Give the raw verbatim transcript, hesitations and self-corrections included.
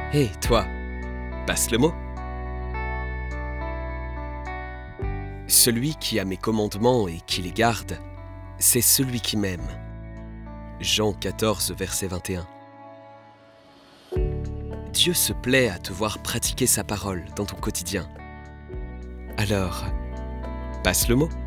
Hé, toi, passe le mot. Celui qui a mes commandements et qui les garde, c'est celui qui m'aime. Jean quatorze, verset vingt et un. Dieu se plaît à te voir pratiquer sa parole dans ton quotidien. Alors, passe le mot.